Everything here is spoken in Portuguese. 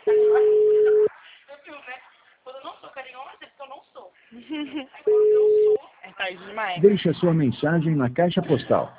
Quando eu não sou carinhosa, é porque eu não sou. Aí quando eu sou... É tarde demais. Deixe a sua mensagem na caixa postal